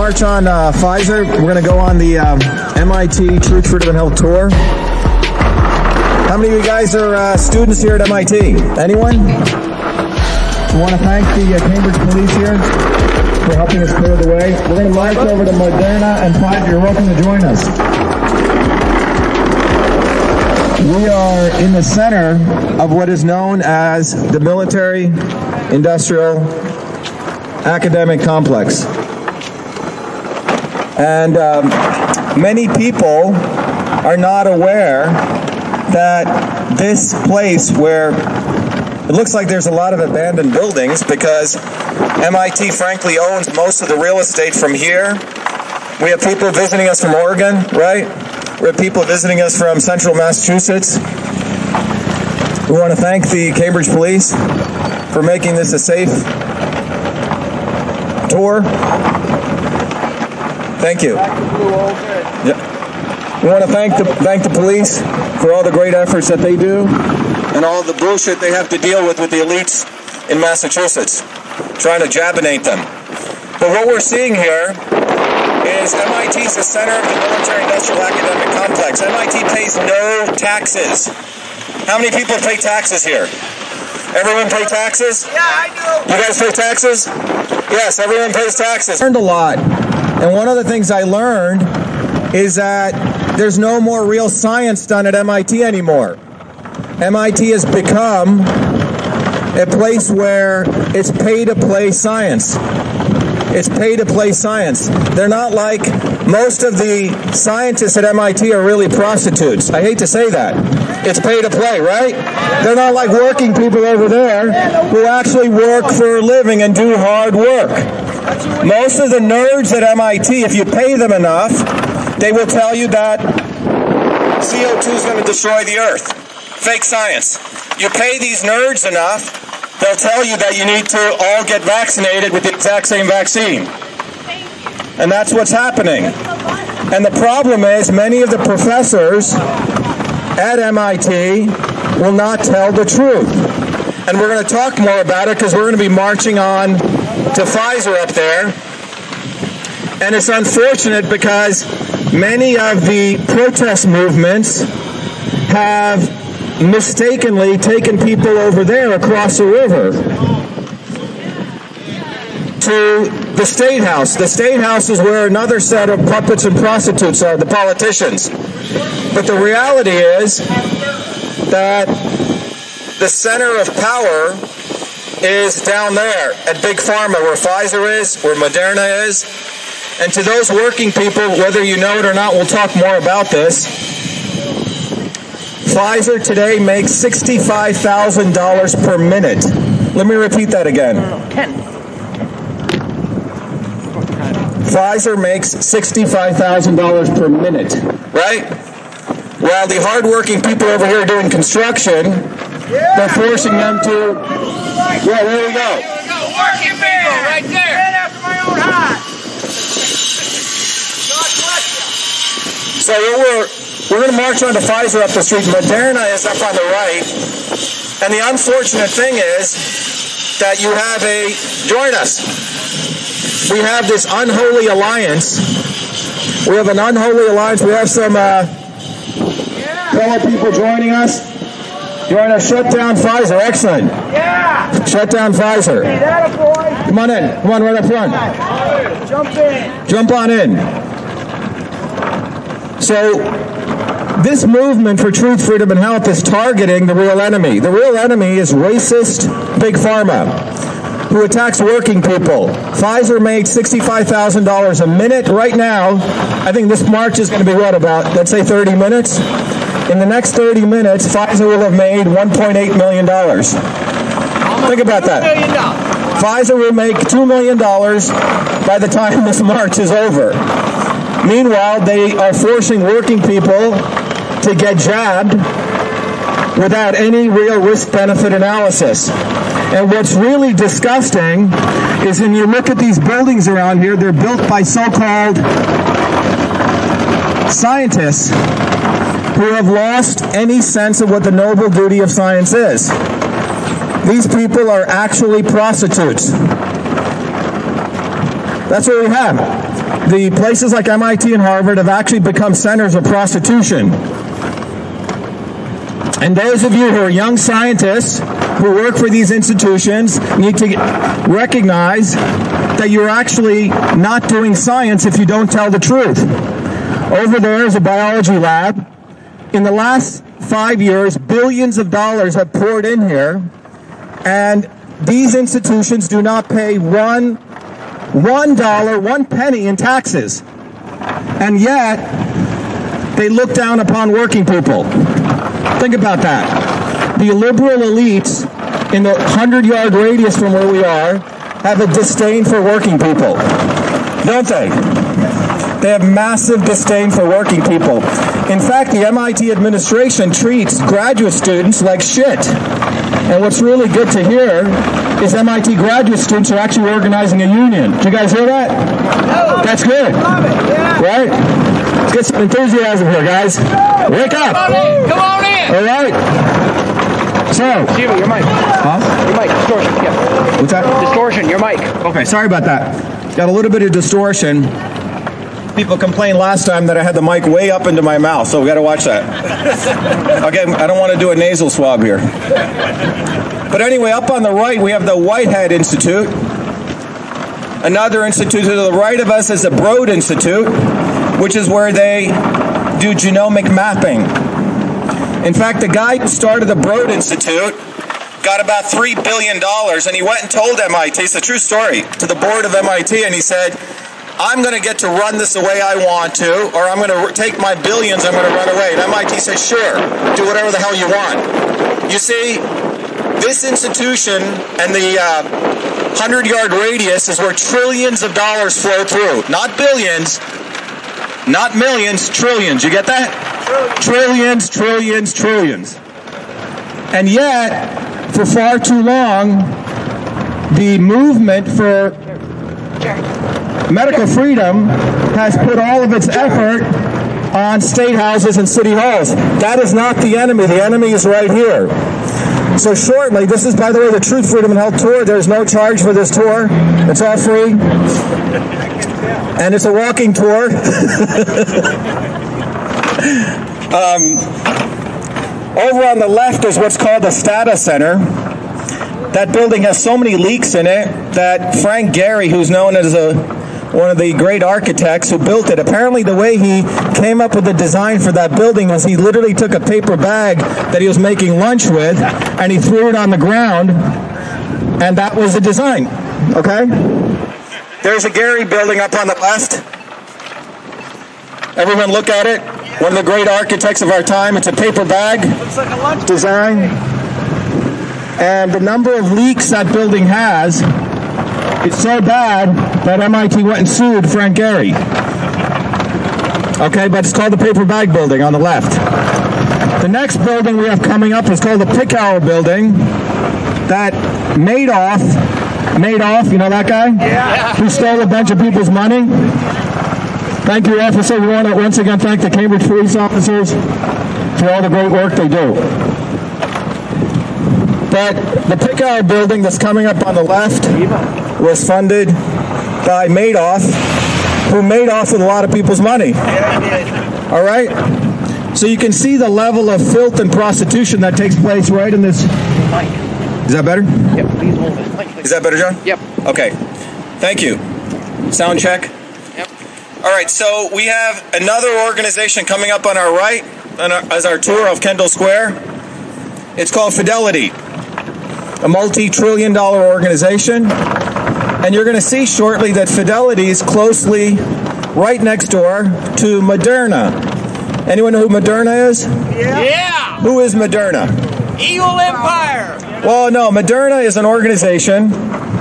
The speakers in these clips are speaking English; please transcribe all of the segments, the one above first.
march on Pfizer. We're going to go on the MIT Truth, Freedom, and Health tour. How many of you guys are students here at MIT? Anyone? I want to thank the Cambridge Police here for helping us clear the way. We're going to march over to Moderna and Pfizer. You're welcome to join us. We are in the center of what is known as the military-industrial academic complex. And many people are not aware that this place where it looks like there's a lot of abandoned buildings, because MIT frankly owns most of the real estate from here. We have people visiting us from Oregon, right? We have people visiting us from central Massachusetts. We want to thank the Cambridge Police for making this a safe tour. Thank you. Yeah. We want to thank the police for all the great efforts that they do and all the bullshit they have to deal with the elites in Massachusetts, trying to jabinate them. But what we're seeing here is MIT is the center of the military-industrial academic complex. MIT pays no taxes. How many people pay taxes here? Everyone pay taxes? Yeah, I do. You guys pay taxes? Yes, everyone pays taxes. I learned a lot. And one of the things I learned is that there's no more real science done at MIT anymore. MIT has become a place where it's pay-to-play science. It's pay-to-play science. They're not like most of the scientists at MIT are really prostitutes. I hate to say that. It's pay-to-play, right? They're not like working people over there who actually work for a living and do hard work. Most of the nerds at MIT, if you pay them enough, they will tell you that CO2 is going to destroy the Earth. Fake science. You pay these nerds enough, they'll tell you that you need to all get vaccinated with the exact same vaccine. And that's what's happening. And the problem is many of the professors at MIT will not tell the truth. And we're going to talk more about it because we're going to be marching on to Pfizer up there. And it's unfortunate because many of the protest movements have mistakenly taken people over there across the river to the State House. The State House is where another set of puppets and prostitutes are, the politicians. But the reality is that the center of power is down there at Big Pharma, where Pfizer is, where Moderna is. And to those working people, whether you know it or not, we'll talk more about this. Pfizer today makes $65,000 per minute. Let me repeat that again. Pfizer makes $65,000 per minute, right? While the hardworking people over here doing construction, they're forcing them to... Yeah, there we go. Working people right there. Right after my own heart. God bless you. So we're going to march on to Pfizer up the street. Moderna is up on the right. And the unfortunate thing is that you have join us. We have this unholy alliance. We have an unholy alliance. We have some fellow people joining us. You want to shut down Pfizer? Excellent. Yeah. Shut down Pfizer. Hey, that a boy. Come on in. Come on, right up front. Jump in. Jump on in. So, this movement for truth, freedom, and health is targeting the real enemy. The real enemy is racist Big Pharma, who attacks working people. Pfizer made $65,000 a minute. Right now, I think this march is going to be what, about, let's say 30 minutes? In the next 30 minutes, Pfizer will have made $1.8 million. Think about that. Pfizer will make $2 million by the time this march is over. Meanwhile, they are forcing working people to get jabbed without any real risk-benefit analysis. And what's really disgusting is when you look at these buildings around here, they're built by so-called scientists who have lost any sense of what the noble duty of science is. These people are actually prostitutes. That's what we have. the places like MIT and Harvard have actually become centers of prostitution. And those of you who are young scientists who work for these institutions need to recognize that you're actually not doing science if you don't tell the truth. Over there is a biology lab. In the last 5 years, billions of dollars have poured in here, and these institutions do not pay $1 penny in taxes. And yet, they look down upon working people. Think about that. The liberal elites in the 100-yard radius from where we are have a disdain for working people, don't they? They have massive disdain for working people. In fact, the MIT administration treats graduate students like shit. And what's really good to hear is MIT graduate students are actually organizing a union. Did you guys hear that? No. That's good. Love it. Yeah. Right? Let's get some enthusiasm here, guys. Wake up. Come on in. All right. So. Jimmy, your mic. Huh? Your mic. Distortion. Yeah. What's that? Distortion. Your mic. Okay, sorry about that. Got a little bit of distortion. People complained last time that I had the mic way up into my mouth, so we got to watch that. Okay, I don't want to do a nasal swab here. But anyway, up on the right, we have the Whitehead Institute. Another institute to the right of us is the Broad Institute, which is where they do genomic mapping. In fact, the guy who started the Broad Institute got about $3 billion, and he went and told MIT, it's a true story, to the board of MIT, and he said, I'm going to get to run this the way I want to, or I'm going to take my billions, I'm going to run away. And MIT says, sure, do whatever the hell you want. You see, this institution and the 100-yard radius is where trillions of dollars flow through. Not billions, not millions, trillions. You get that? Trillions, trillions, trillions. And yet, for far too long, the movement for medical freedom has put all of its effort on state houses and city halls. That is not the enemy. The enemy is right here. So shortly, this is, by the way, the Truth, Freedom, and Health Tour. There's no charge for this tour. It's all free. And it's a walking tour. Over on the left is what's called the Stata Center. That building has so many leaks in it that Frank Gehry, who's known as one of the great architects who built it, apparently the way he came up with the design for that building was he literally took a paper bag that he was making lunch with and he threw it on the ground, and that was the design. Okay? There's a Gehry building up on the left. Everyone look at it. One of the great architects of our time. It's a paper bag design. And the number of leaks that building has, it's so bad that MIT went and sued Frank Gehry. Okay, but it's called the Paper Bag Building on the left. The next building we have coming up is called the Picower Building. That Madoff, you know that guy? Yeah. Who stole a bunch of people's money? Thank you, officer. We want to once again thank the Cambridge police officers for all the great work they do. But the Picower Building that's coming up on the left was funded by Madoff, who made off with a lot of people's money. All right? So you can see the level of filth and prostitution that takes place right in this. Is that better? Yep, please hold it. Is that better, John? Yep. Okay. Thank you. Sound check? Yep. All right, so we have another organization coming up on our right as our tour of Kendall Square. It's called Fidelity, a multi-trillion-dollar organization. And you're going to see shortly that Fidelity is closely right next door to Moderna. Anyone know who Moderna is? Yeah. Who is Moderna? Evil Empire. Well, no, Moderna is an organization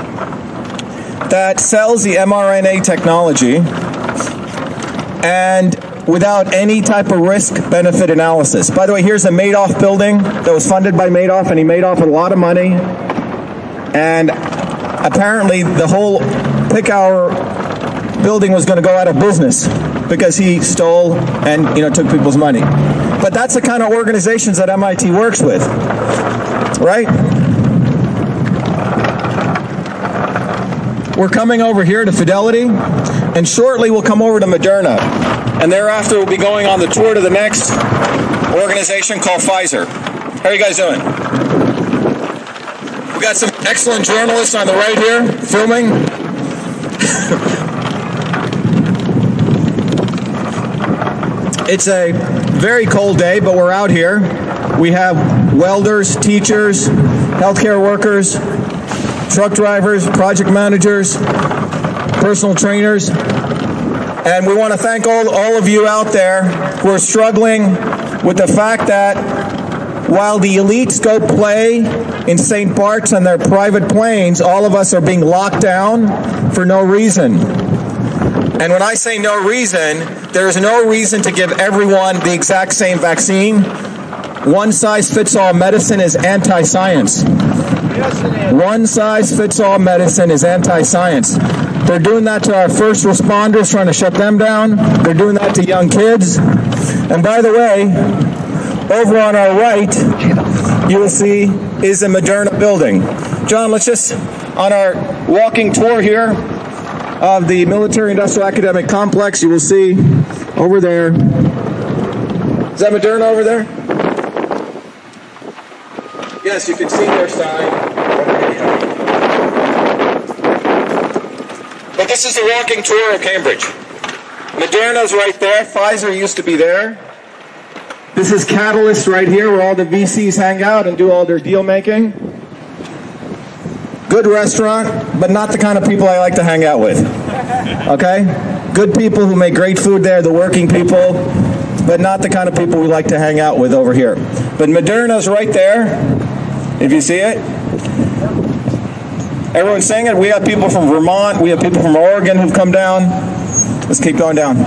that sells the mRNA technology and without any type of risk-benefit analysis. By the way, here's a Madoff building that was funded by Madoff, and he made off with a lot of money. And apparently the whole Picower building was going to go out of business because he stole and took people's money. But that's the kind of organizations that MIT works with, right? we're coming over here to Fidelity, and shortly we'll come over to Moderna. And thereafter we'll be going on the tour to the next organization called Pfizer. How are you guys doing? We got some excellent journalists on the right here, filming. It's a very cold day, but we're out here. We have welders, teachers, healthcare workers, truck drivers, project managers, personal trainers. And we want to thank all of you out there who are struggling with the fact that while the elites go play in St. Bart's on their private planes, all of us are being locked down for no reason. And when I say no reason, there is no reason to give everyone the exact same vaccine. One-size-fits-all medicine is anti-science. One-size-fits-all medicine is anti-science. They're doing that to our first responders, trying to shut them down. They're doing that to young kids. And by the way, over on our right, you will see is a Moderna building. John, let's just, on our walking tour here of the Military Industrial Academic Complex, you will see over there. Is that Moderna over there? Yes, you can see their sign. But this is a walking tour of Cambridge. Moderna's right there. Pfizer used to be there. This is Catalyst right here, where all the VCs hang out and do all their deal making. Good restaurant, but not the kind of people I like to hang out with. Okay? Good people who make great food there, the working people, but not the kind of people we like to hang out with over here. But Moderna's right there, if you see it. Everyone's saying it. We have people from Vermont, we have people from Oregon who've come down. Let's keep going down.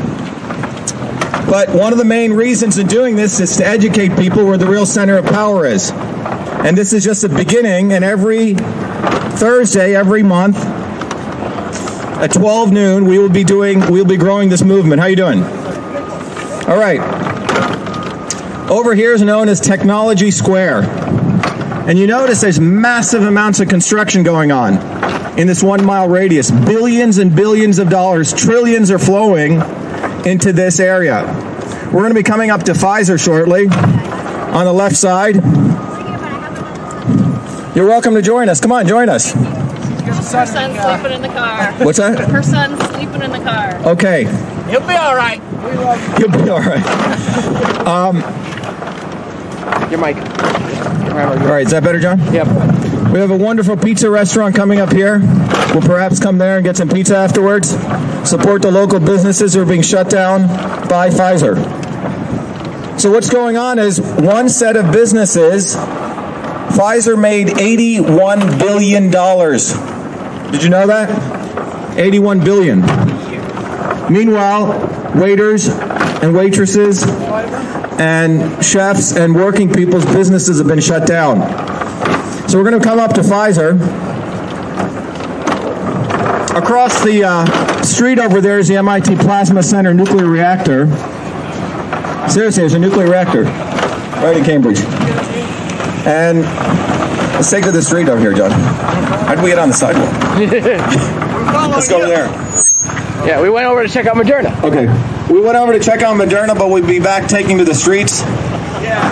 But one of the main reasons in doing this is to educate people where the real center of power is. And this is just the beginning, and every Thursday, every month, at 12 noon, we'll be growing this movement. How you doing? All right. Over here is known as Technology Square. And you notice there's massive amounts of construction going on in this 1 mile radius. Billions and billions of dollars, trillions are flowing into this area. We're going to be coming up to Pfizer shortly on the left side. You're welcome to join us. Come on, join us. Her son's sleeping in the car. What's that? Her son's sleeping in the car. Okay. He'll be all right. You'll be all right. Your mic. All right, is that better, John? Yep. We have a wonderful pizza restaurant coming up here. We'll perhaps come there and get some pizza afterwards. Support the local businesses who are being shut down by Pfizer. So what's going on is one set of businesses, Pfizer made $81 billion. Did you know that? $81 billion. Meanwhile, waiters and waitresses and chefs and working people's businesses have been shut down. So we're going to come up to Pfizer. Across the street over there is the MIT Plasma Center nuclear reactor. Seriously, there's a nuclear reactor right in Cambridge. And let's take to the street over here, John. How did we get on the sidewalk? Let's go over there. Yeah, we went over to check out Moderna. Okay. We went over to check out Moderna, but we'll be back taking to the streets. Yeah.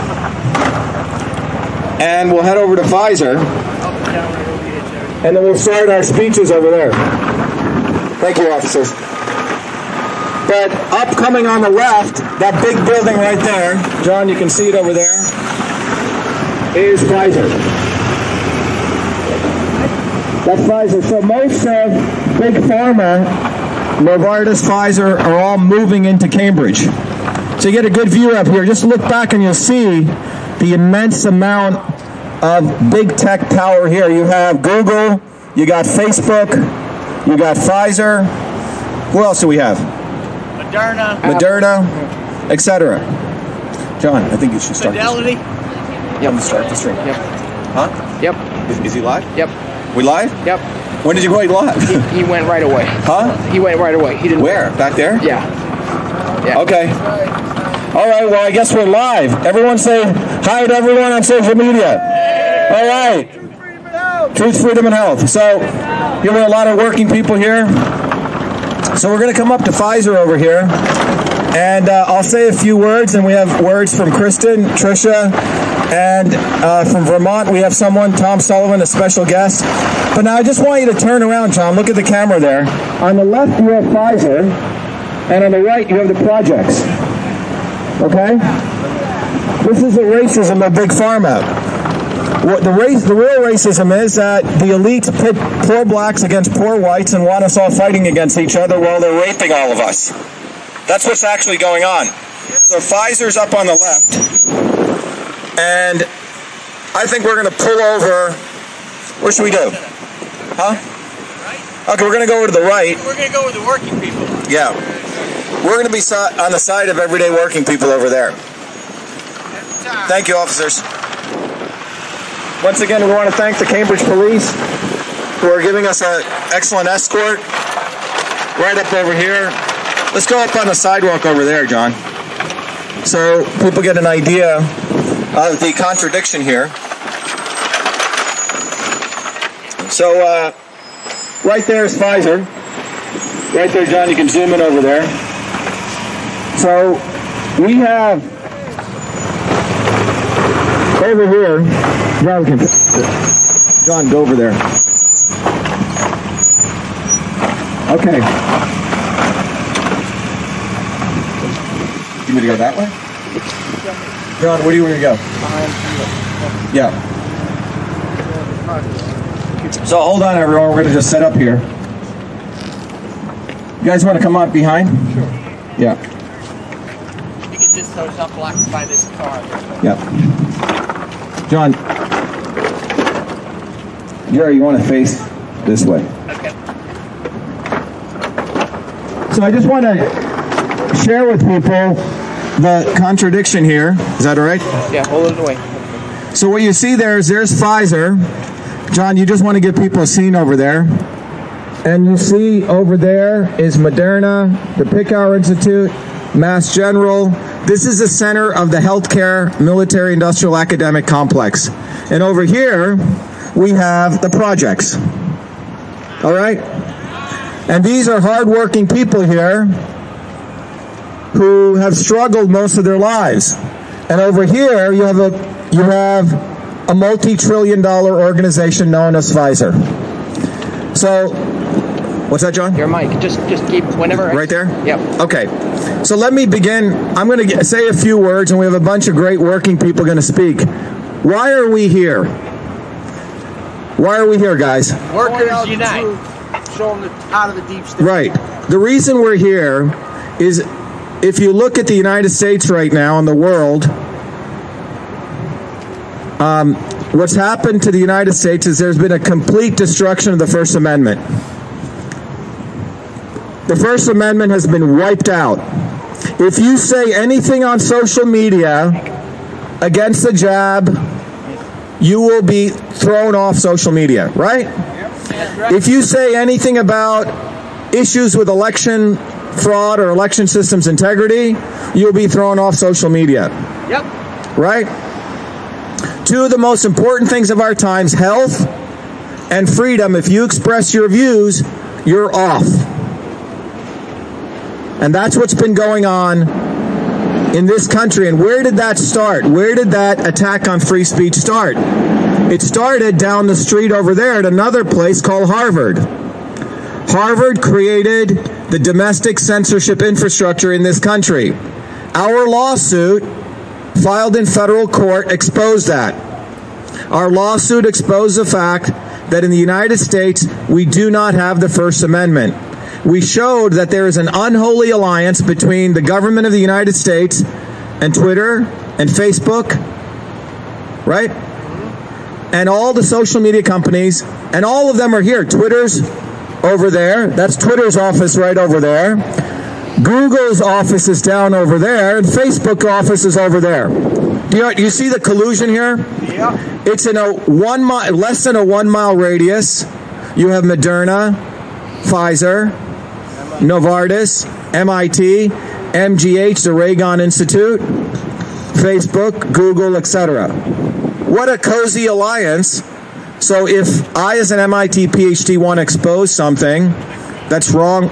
And we'll head over to Pfizer. And then we'll start our speeches over there. Thank you, officers. But upcoming on the left, that big building right there, John, you can see it over there, is Pfizer. That's Pfizer. So most of Big Pharma, Novartis, Pfizer, are all moving into Cambridge. So you get a good view up here. Just look back and you'll see the immense amount of big tech power here. You have Google, you got Facebook, you got Pfizer. Who else do we have? Moderna, etc. John, I think you should start. Fidelity. Yep. Start the stream. Yep. Huh? Yep. Is he live? Yep. We live? Yep. When did you go live? He went right away. Huh? He went right away. He didn't. Where? Back there? Yeah. Yeah. Okay. All right, well, I guess we're live. Everyone say hi to everyone on social media. All right. Truth, freedom, and health. So, you have a lot of working people here. So we're going to come up to Pfizer over here. And I'll say a few words, and we have words from Kristen, Tricia, and from Vermont we have someone, Tom Sullivan, a special guest. But now I just want you to turn around, John. Look at the camera there. On the left you have Pfizer, and on the right you have the projects. Okay? This is the racism of Big Pharma. What the real racism is that the elites pit poor blacks against poor whites and want us all fighting against each other while they're raping all of us. That's what's actually going on. So Pfizer's up on the left, and I think we're going to pull over. What should we do? Huh? Okay, we're going to go over to the right. We're going to go with the working people. Yeah. We're going to be on the side of everyday working people over there. Thank you, officers. Once again, we want to thank the Cambridge Police who are giving us an excellent escort right up over here. Let's go up on the sidewalk over there, John, so people get an idea of the contradiction here. So, right there is Pfizer. Right there, John, you can zoom in over there. So, we have over here, John, go over there. Okay. You want me to go that way? John, where do you want to go? Yeah. So hold on, everyone. We're going to just set up here. You guys want to come up behind? Sure. Yeah. You can just so it's not blocked by this car. Yeah. John, Jerry, you want to face this way. Okay. So I just want to share with people the contradiction here. Is that all right? Yeah, hold it away. So what you see there's Pfizer. John, you just want to give people a scene over there. And you see over there is Moderna, the Picower Institute, Mass General. This is the center of the healthcare, military, industrial, academic complex. And over here, we have the projects. All right? And these are hardworking people here who have struggled most of their lives. And over here, you have a multi-trillion-dollar organization known as Pfizer. So, what's that, John? Your mic. Just keep whenever. Right there? Yep. Okay. So let me begin. I'm going to say a few words, and we have a bunch of great working people going to speak. Why are we here? Why are we here, guys? Workers unite. Show them out of the deep state. Right. The reason we're here is if you look at the United States right now and the world, what's happened to the United States is there's been a complete destruction of the First Amendment. The First Amendment has been wiped out. If you say anything on social media against the jab, you will be thrown off social media, right? If you say anything about issues with election fraud or election systems integrity, you'll be thrown off social media. Yep. Right? Two of the most important things of our times, health and freedom. If you express your views, you're off. And that's what's been going on in this country. And where did that start? Where did that attack on free speech start? It started down the street over there at another place called Harvard. Harvard created the domestic censorship infrastructure in this country. Our lawsuit filed in federal court exposed that. Our lawsuit exposed the fact that in the United States, we do not have the First Amendment. We showed that there is an unholy alliance between the government of the United States and Twitter and Facebook, right? And all the social media companies, and all of them are here. Twitter's over there. That's Twitter's office right over there. Google's office is down over there, and Facebook's office is over there. Do you see the collusion here? Yeah. It's in a less than a 1 mile radius. You have Moderna, Pfizer, Novartis, MIT, MGH, the Reagan Institute, Facebook, Google, etc. What a cozy alliance So if I, as an MIT PhD, want to expose something that's wrong,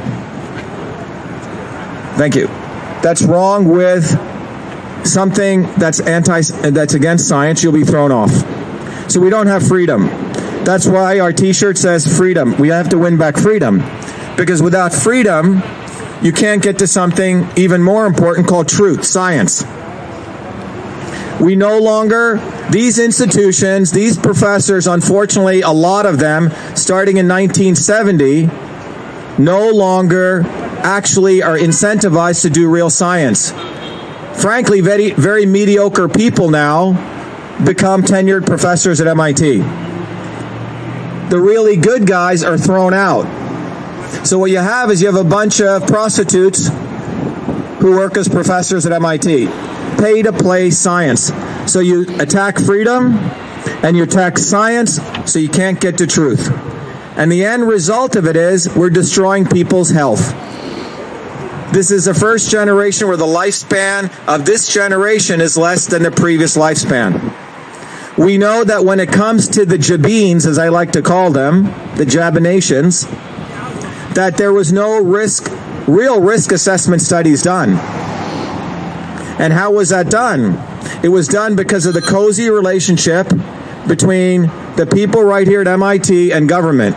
thank you, that's wrong with something that's against science, you'll be thrown off. So we don't have freedom. That's why our t-shirt says freedom. We have to win back freedom. Because without freedom, you can't get to something even more important called truth, science. We no longer, these institutions, these professors, unfortunately, a lot of them, starting in 1970, no longer actually are incentivized to do real science. Frankly, very, very mediocre people now become tenured professors at MIT. The really good guys are thrown out. So what you have is you have a bunch of prostitutes who work as professors at MIT. Pay to play science. So you attack freedom and you attack science so you can't get to truth. And the end result of it is we're destroying people's health. This is the first generation where the lifespan of this generation is less than the previous lifespan. We know that when it comes to the Jabines, as I like to call them, the Jabinations, that there was no real risk assessment studies done. And how was that done? It was done because of the cozy relationship between the people right here at MIT and government.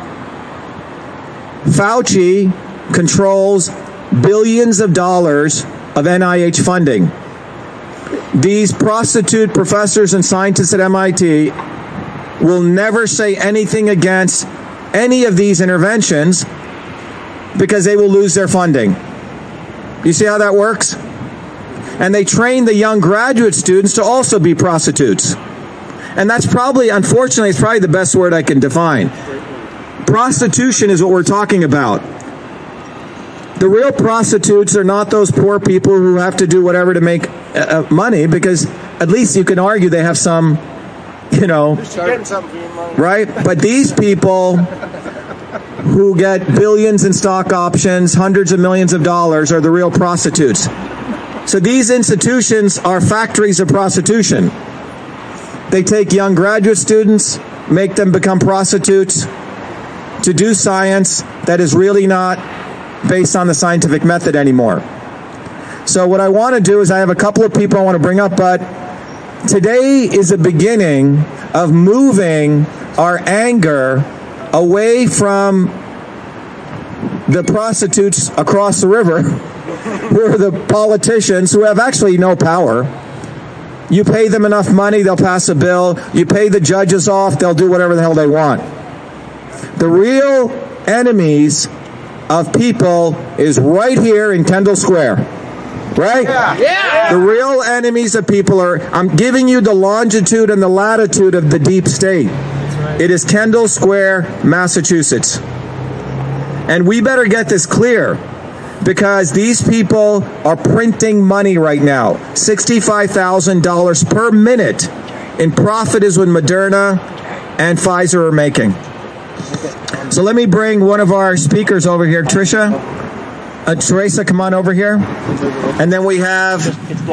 Fauci controls billions of dollars of NIH funding. These prostitute professors and scientists at MIT will never say anything against any of these interventions because they will lose their funding. You see how that works? And they train the young graduate students to also be prostitutes. And that's probably, unfortunately, it's probably the best word I can define. Prostitution is what we're talking about. The real prostitutes are not those poor people who have to do whatever to make money, because at least you can argue they have some, right? But these people who get billions in stock options, hundreds of millions of dollars, are the real prostitutes. So these institutions are factories of prostitution. They take young graduate students, make them become prostitutes to do science that is really not based on the scientific method anymore. So what I want to do is I have a couple of people I want to bring up, but today is a beginning of moving our anger away from the prostitutes across the river, who are the politicians who have actually no power. You pay them enough money, they'll pass a bill. You pay the judges off, they'll do whatever the hell they want. The real enemies of people is right here in Kendall Square. Right? Yeah. The real enemies of people are, I'm giving you the longitude and the latitude of the deep state. Right. It is Kendall Square, Massachusetts. And we better get this clear, because these people are printing money right now. $65,000 per minute in profit is what Moderna and Pfizer are making. So let me bring one of our speakers over here, Teresa, come on over here. And then we have,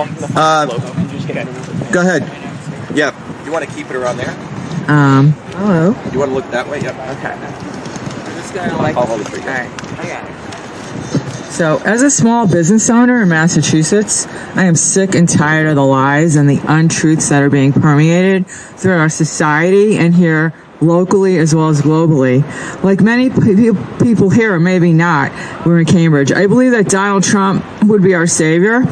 go ahead. Yeah. You want to keep it around there? Hello. You want to look that way? Yep. Okay. This guy like. All right. I got it. So, as a small business owner in Massachusetts, I am sick and tired of the lies and the untruths that are being permeated through our society and here locally as well as globally. Like many people here, or maybe not, we're in Cambridge. I believe that Donald Trump would be our savior,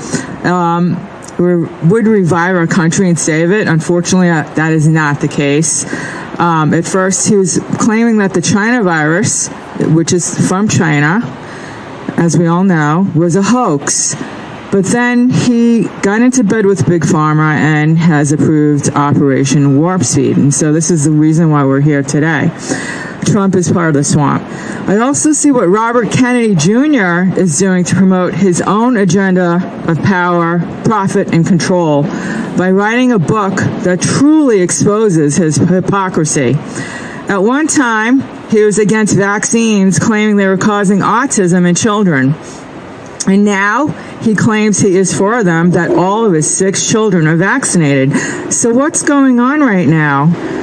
would revive our country and save it. Unfortunately, that is not the case. At first, he was claiming that the China virus, which is from China, as we all know, was a hoax. But then he got into bed with Big Pharma and has approved Operation Warp Speed. And so this is the reason why we're here today. Trump is part of the swamp. I also see what Robert Kennedy Jr. is doing to promote his own agenda of power, profit, and control by writing a book that truly exposes his hypocrisy. At one time, he was against vaccines, claiming they were causing autism in children. And now he claims he is for them, that all of his 6 children are vaccinated. So what's going on right now?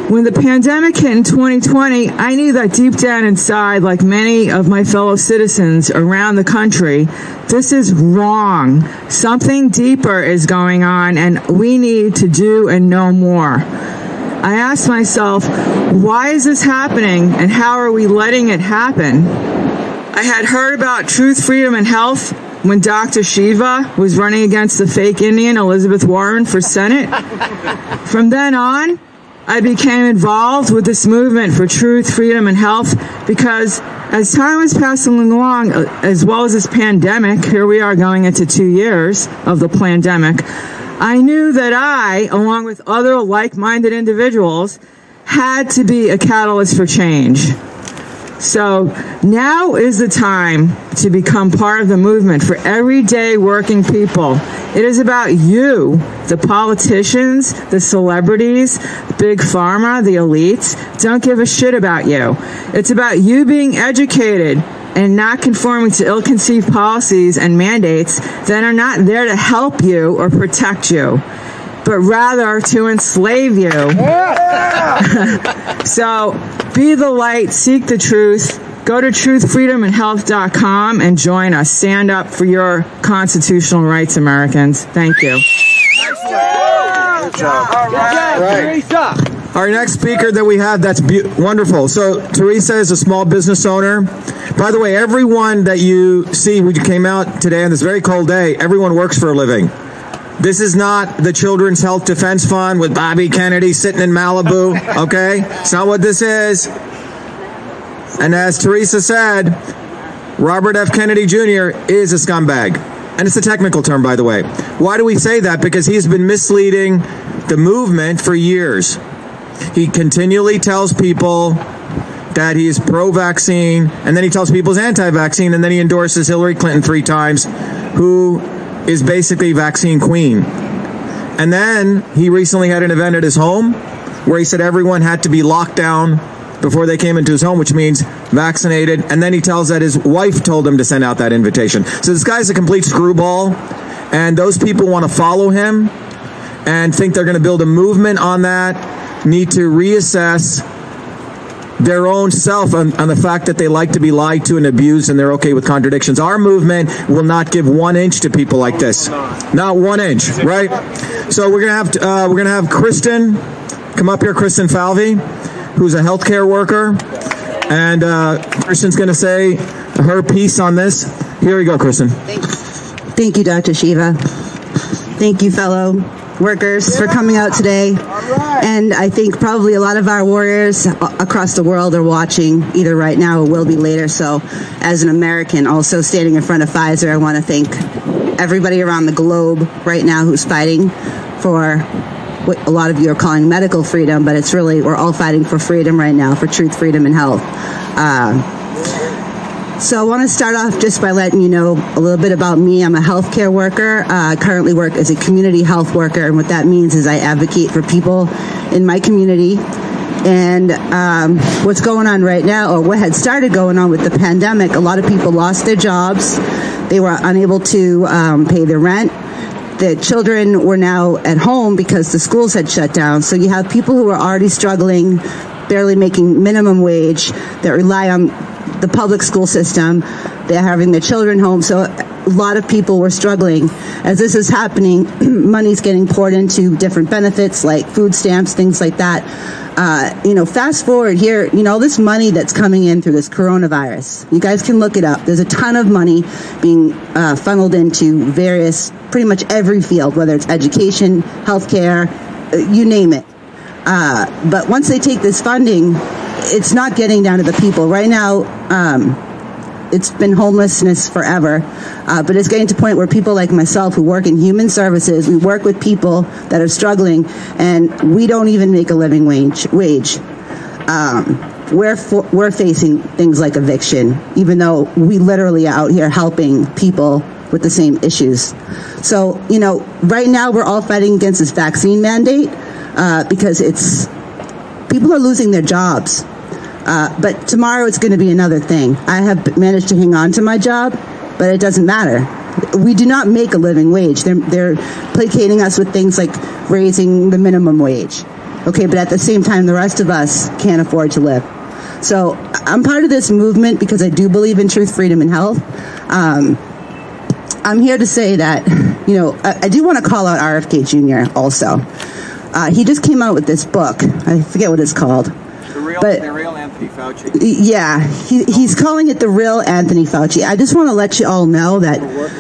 When the pandemic hit in 2020, I knew that deep down inside, like many of my fellow citizens around the country, this is wrong. Something deeper is going on, and we need to do and know more. I asked myself, why is this happening, and how are we letting it happen? I had heard about Truth, Freedom, and Health when Dr. Shiva was running against the fake Indian Elizabeth Warren for Senate. From then on, I became involved with this movement for truth, freedom, and health because as time was passing along, as well as this pandemic, here we are going into 2 years of the pandemic, I knew that I, along with other like-minded individuals, had to be a catalyst for change. So now is the time to become part of the movement for everyday working people. It is about you, the politicians, the celebrities, big pharma, the elites. Don't give a shit about you. It's about you being educated and not conforming to ill-conceived policies and mandates that are not there to help you or protect you, but rather to enslave you. So be the light, seek the truth. Go to truthfreedomandhealth.com and join us. Stand up for your constitutional rights, Americans. Thank you. Good job. All right. Our next speaker that we have, that's wonderful. So Teresa is a small business owner. By the way, everyone that you see when you came out today on this very cold day, everyone works for a living. This is not the Children's Health Defense Fund with Bobby Kennedy sitting in Malibu, okay? It's not what this is. And as Teresa said, Robert F. Kennedy Jr. is a scumbag. And it's a technical term, by the way. Why do we say that? Because he's been misleading the movement for years. He continually tells people that he is pro-vaccine, and then he tells people he's anti-vaccine, and then he endorses Hillary Clinton 3 times, who is basically vaccine queen. And then he recently had an event at his home where he said everyone had to be locked down before they came into his home, which means vaccinated. And then he tells that his wife told him to send out that invitation. So this guy's a complete screwball, and those people want to follow him and think they're going to build a movement on that, need to reassess their own self on the fact that they like to be lied to and abused, and they're okay with contradictions. Our movement will not give 1 inch to people like this. Not 1 inch, right? So we're gonna have Kristen come up here, Kristen Falvey, who's a healthcare worker, and Kristen's gonna say her piece on this. Here you go, Kristen. Thank you, Dr. Shiva. Thank you, fellow workers, for coming out today. And I think probably a lot of our warriors across the world are watching either right now or will be later. So as an American also standing in front of Pfizer, I want to thank everybody around the globe right now who's fighting for what a lot of you are calling medical freedom, but it's really, we're all fighting for freedom right now, for truth, freedom, and health. So I want to start off just by letting you know a little bit about me. I'm a healthcare worker. I currently work as a community health worker, and what that means is I advocate for people in my community. And what's going on right now, or what had started going on with the pandemic, a lot of people lost their jobs. They were unable to pay their rent. The children were now at home because the schools had shut down. So you have people who are already struggling, barely making minimum wage, that rely on the public school system. They're having their children home. So a lot of people were struggling. As this is happening, money's getting poured into different benefits like food stamps, things like that. Fast forward here, all this money that's coming in through this coronavirus. You guys can look it up. There's a ton of money being funneled into pretty much every field, whether it's education, healthcare, you name it. But once they take this funding, it's not getting down to the people. Right now, it's been homelessness forever, but it's getting to a point where people like myself who work in human services, we work with people that are struggling, and we don't even make a living wage. We're facing things like eviction, even though we literally are out here helping people with the same issues. So, right now we're all fighting against this vaccine mandate because people are losing their jobs. But tomorrow it's going to be another thing. I have managed to hang on to my job, but it doesn't matter. We do not make a living wage. They're placating us with things like raising the minimum wage. Okay, but at the same time, the rest of us can't afford to live. So I'm part of this movement because I do believe in truth, freedom, and health. I'm here to say that, you know, I do want to call out RFK Jr. also. He just came out with this book. I forget what it's called. The real Anthony Fauci. Yeah, he's calling it The Real Anthony Fauci. I just want to let you all know that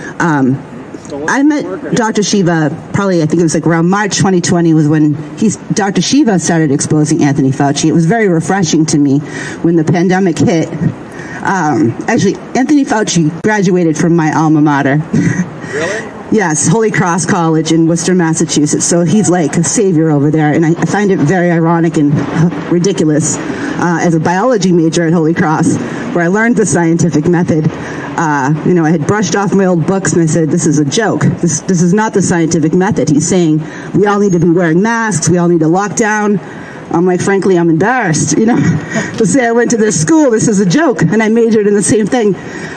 I met Dr. Shiva probably, I think it was like around March 2020 was when Dr. Shiva started exposing Anthony Fauci. It was very refreshing to me when the pandemic hit. Actually, Anthony Fauci graduated from my alma mater. Really? Yes, Holy Cross College in Worcester, Massachusetts. So he's like a savior over there. And I find it very ironic and ridiculous as a biology major at Holy Cross, where I learned the scientific method. You know, I had brushed off my old books and I said, this is a joke. This is not the scientific method. He's saying we all need to be wearing masks. We all need to lock down. I'm like, frankly, I'm embarrassed, you know, to say I went to this school. This is a joke. And I majored in the same thing.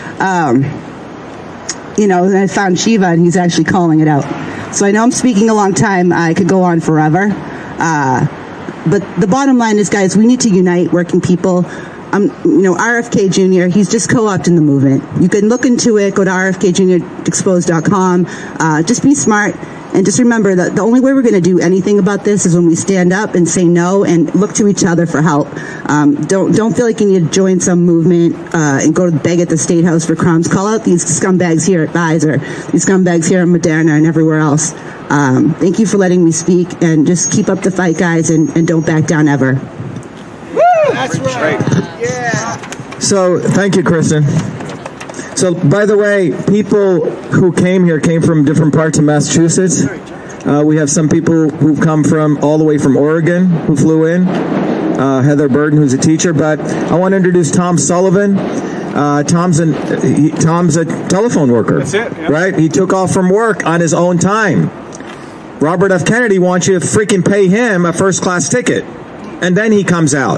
You know, and I found Shiva, and he's actually calling it out. So I know I'm speaking a long time. I could go on forever. But the bottom line is, guys, we need to unite working people. You know, RFK Jr., he's just co-opting the movement. You can look into it. Go to rfkjrexposed.com. Just be smart. And just remember that the only way we're going to do anything about this is when we stand up and say no and look to each other for help. Don't feel like you need to join some movement and go to beg at the State House for crumbs. Call out these scumbags here at Pfizer, these scumbags here at Moderna and everywhere else. Thank you for letting me speak, and just keep up the fight, guys, and don't back down ever. Woo! That's right. Yeah. So, thank you, Kristen. So, by the way, people who came here came from different parts of Massachusetts. We have some people who've come from all the way from Oregon who flew in. Heather Burden, who's a teacher. But I want to introduce Tom Sullivan. Tom's a telephone worker. That's it. Yeah. Right? He took off from work on his own time. Robert F. Kennedy wants you to freaking pay him a first-class ticket. And then he comes out.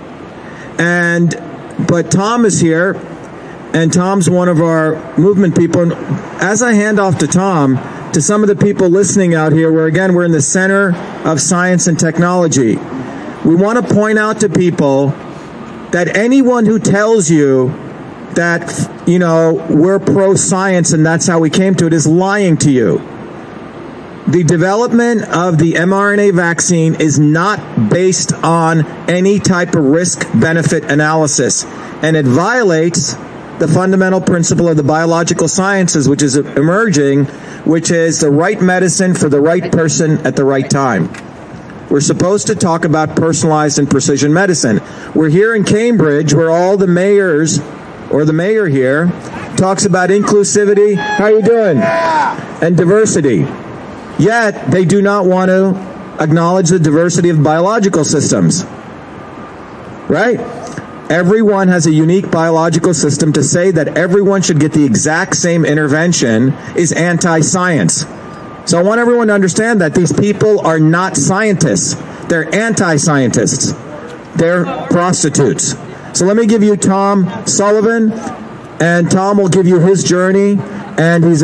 But Tom is here. And Tom's one of our movement people. And as I hand off to Tom, to some of the people listening out here, where again, we're in the center of science and technology, we want to point out to people that anyone who tells you that, you know, we're pro-science and that's how we came to it is lying to you. The development of the mRNA vaccine is not based on any type of risk-benefit analysis, and it violates the fundamental principle of the biological sciences, which is emerging, which is the right medicine for the right person at the right time. We're supposed to talk about personalized and precision medicine. We're here in Cambridge, where all the mayors, or the mayor here, talks about inclusivity, how you doing? And diversity. Yet, they do not want to acknowledge the diversity of biological systems. Right? Everyone has a unique biological system. To say that everyone should get the exact same intervention is anti-science. So I want everyone to understand that these people are not scientists. They're anti-scientists. They're prostitutes. So let me give you Tom Sullivan, and Tom will give you his journey, and he's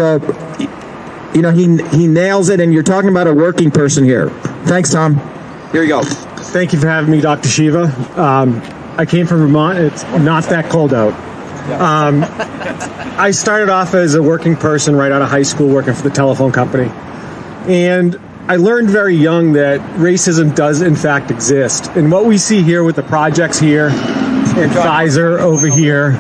he nails it, and you're talking about a working person here. Thanks, Tom. Here you go. Thank you for having me, Dr. Shiva. I came from Vermont. It's not that cold out. I started off as a working person right out of high school, working for the telephone company. And I learned very young that racism does, in fact, exist. And what we see here with the projects here and Pfizer over here,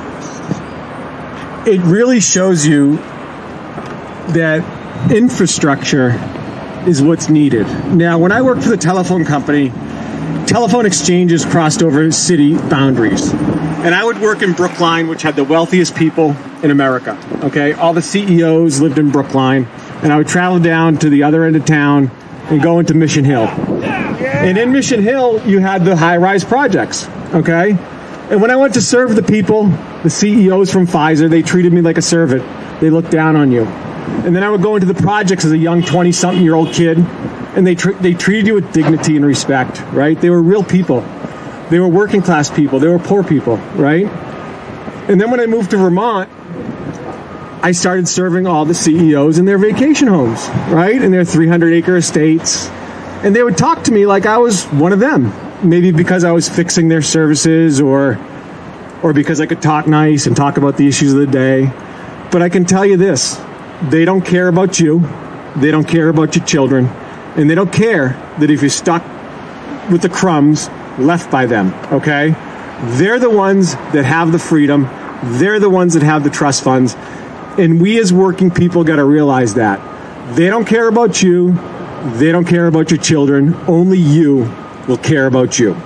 it really shows you that infrastructure is what's needed. Now, when I worked for the telephone company, telephone exchanges crossed over city boundaries. And I would work in Brookline, which had the wealthiest people in America. Okay, all the CEOs lived in Brookline. And I would travel down to the other end of town and go into Mission Hill. And in Mission Hill, you had the high-rise projects. Okay? And when I went to serve the people, the CEOs from Pfizer, they treated me like a servant. They looked down on you. And then I would go into the projects as a young 20-something-year-old kid, and they treated you with dignity and respect, right? They were real people. They were working-class people. They were poor people, right? And then when I moved to Vermont, I started serving all the CEOs in their vacation homes, right? In their 300-acre estates. And they would talk to me like I was one of them. Maybe because I was fixing their services or because I could talk nice and talk about the issues of the day. But I can tell you this, they don't care about you. They don't care about your children. And they don't care that if you're stuck with the crumbs left by them, okay? They're the ones that have the freedom. They're the ones that have the trust funds. And we as working people got to realize that. They don't care about you. They don't care about your children. Only you will care about you.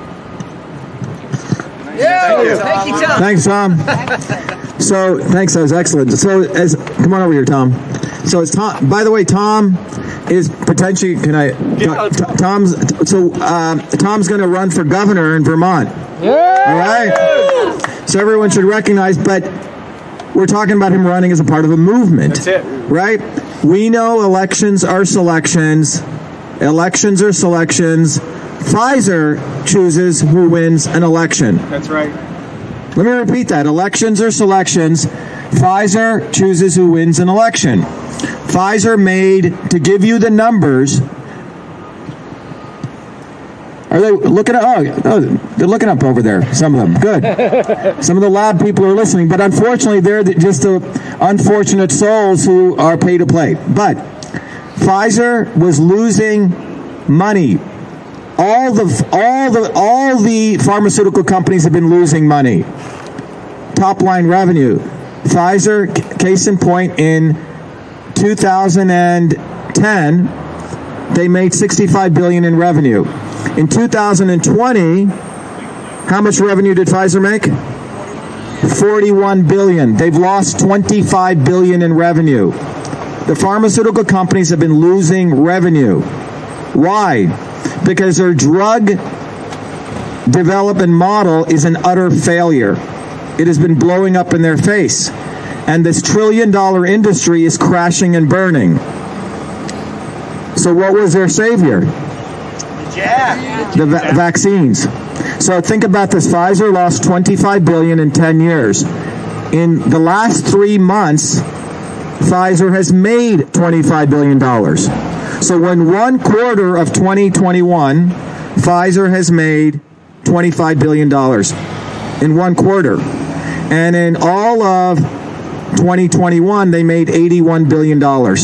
Thank you, Tom. Thanks, Tom. So, thanks, that was excellent. So, come on over here, Tom. So, Tom, by the way, Tom is potentially, Tom's going to run for governor in Vermont. Yeah. All right? So, everyone should recognize, but we're talking about him running as a part of a movement. That's it. Right? We know elections are selections. Elections are selections. Pfizer chooses who wins an election. That's right. Let me repeat that. Elections are selections. Pfizer chooses who wins an election. Pfizer made, to give you the numbers. Are they looking up? Oh, they're looking up over there, some of them. Good. Some of the lab people are listening, but unfortunately, they're just the unfortunate souls who are pay to play. But Pfizer was losing money. All the pharmaceutical companies have been losing money. Top line revenue. Pfizer, case in point, in 2010, they made $65 billion in revenue. In 2020, how much revenue did Pfizer make? $41 billion. They've lost $25 billion in revenue. The pharmaceutical companies have been losing revenue. Why? Because their drug development model is an utter failure. It has been blowing up in their face. And this trillion-dollar industry is crashing and burning. So what was their savior? The vaccines. So think about this. Pfizer lost $25 billion in 10 years. In the last 3 months, Pfizer has made $25 billion. So in 1 quarter of 2021, Pfizer has made $25 billion in 1 quarter. And in all of 2021, they made $81 billion.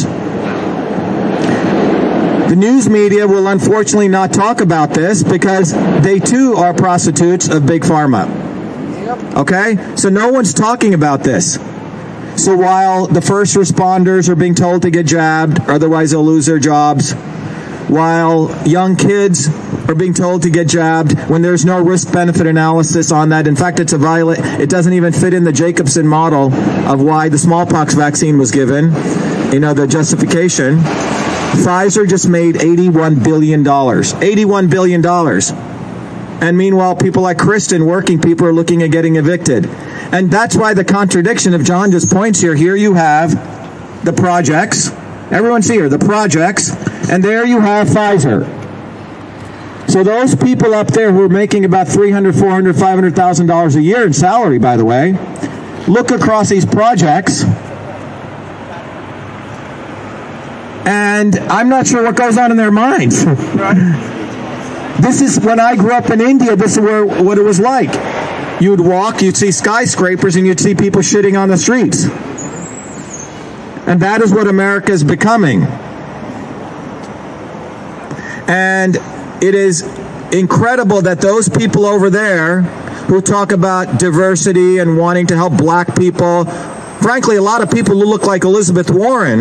The news media will unfortunately not talk about this because they too are prostitutes of Big Pharma. Okay? So no one's talking about this. So while the first responders are being told to get jabbed, otherwise they'll lose their jobs, while young kids are being told to get jabbed when there's no risk-benefit analysis on that. In fact, it doesn't even fit in the Jacobson model of why the smallpox vaccine was given, the justification. Pfizer just made $81 billion. $81 billion. And meanwhile, people like Kristen, working people, are looking at getting evicted. And that's why the contradiction of John just points here. Here you have the projects. Everyone's here, the projects. And there you have Pfizer. So those people up there who are making about $300,000, $400,000, $500,000 a year in salary, by the way, look across these projects. And I'm not sure what goes on in their minds. This is, when I grew up in India, this is what it was like. You'd walk, you'd see skyscrapers, and you'd see people shitting on the streets. And that is what America is becoming. And it is incredible that those people over there who talk about diversity and wanting to help black people, frankly, a lot of people who look like Elizabeth Warren,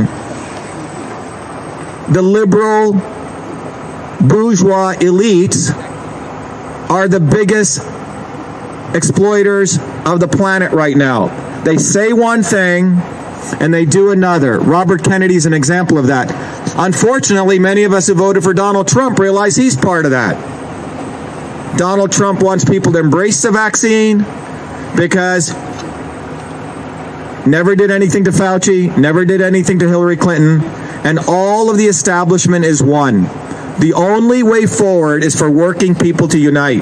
the liberal bourgeois elites, are the biggest exploiters of the planet right now. They say one thing and they do another. Robert Kennedy's an example of that. Unfortunately, many of us who voted for Donald Trump realize he's part of that. Donald Trump wants people to embrace the vaccine because never did anything to Fauci, never did anything to Hillary Clinton, and all of the establishment is one. The only way forward is for working people to unite.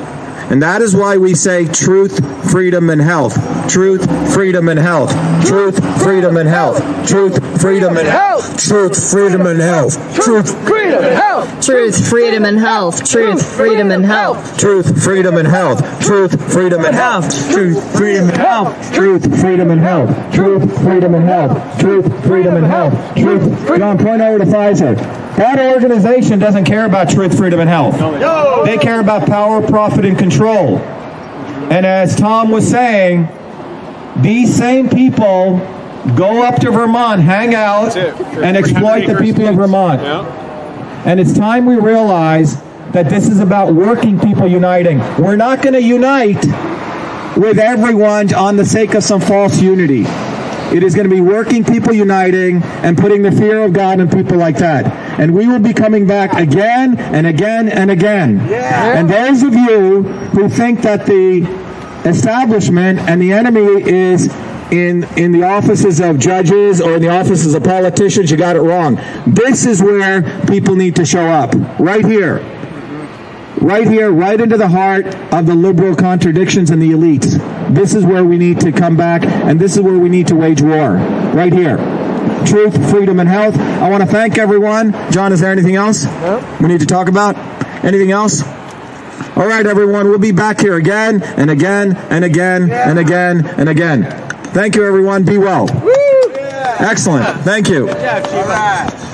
And that is why we say truth, freedom, and health. Truth, freedom, and health. Truth, freedom, and health. Truth, freedom, and health. Truth, freedom, and health. Truth, freedom, and health. Truth, freedom, and health. Truth, freedom, and health. Truth, freedom, and health. Truth, freedom, and health. Truth, freedom, and health. Truth, freedom, and health. Truth, freedom, and health. Truth, freedom, and health. Truth. John, point over to Pfizer. That organization doesn't care about truth, freedom, and health. They care about power, profit, and control. And as Tom was saying, these same people go up to Vermont, hang out, and exploit the people of Vermont. And it's time we realize that this is about working people uniting. We're not going to unite with everyone on the sake of some false unity. It is going to be working people uniting and putting the fear of God in people like that. And we will be coming back again and again and again. And those of you who think that the establishment and the enemy is in the offices of judges or in the offices of politicians, you got it wrong. This is where people need to show up. Right here. Right here, right into the heart of the liberal contradictions and the elites. This is where we need to come back, and this is where we need to wage war. Right here. Truth, freedom, and health. I want to thank everyone. John, is there anything else we need to talk about? Anything else? All right, everyone, we'll be back here again and again and again and again and again. Thank you, everyone. Be well. Excellent. Thank you.